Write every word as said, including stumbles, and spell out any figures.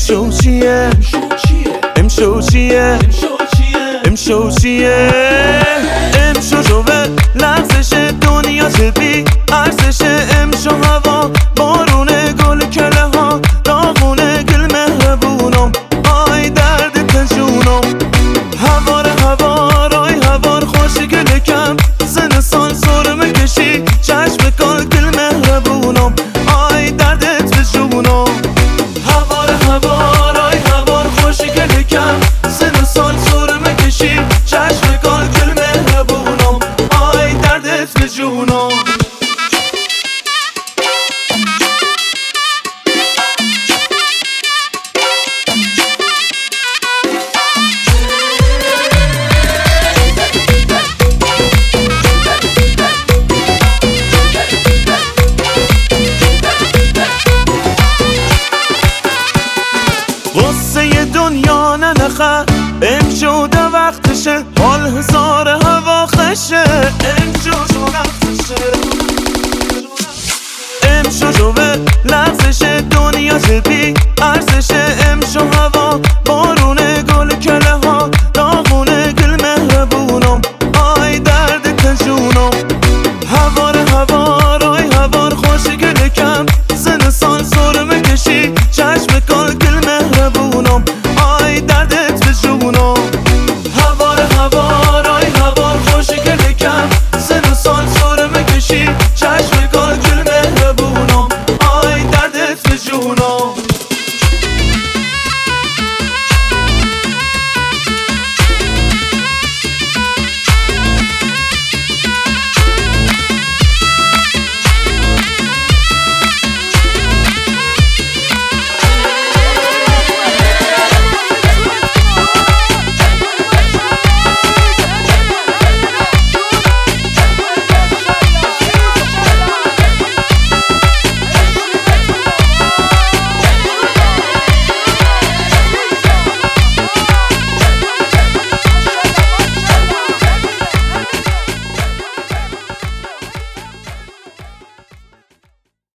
امشو چیه امشو چیه امشو چیه امشو جوه لحظش دنیا چه بی ارزش امشو هوا بارونه گل کله ها داغونه گل مهربونم آی درد تجونم هوار هوار آی هوار خوشی گل کم زن سال سرمه کشی چشم کال گل مهربونم آی دردت تجونم هوار هوار آی هوار خوشی گل کم زن سال سرمه کشی چشم کال گل مهربونم آی دردت تجونم غصه دنیا ننخه امشو ده وقتشه حال هزار هوا خشه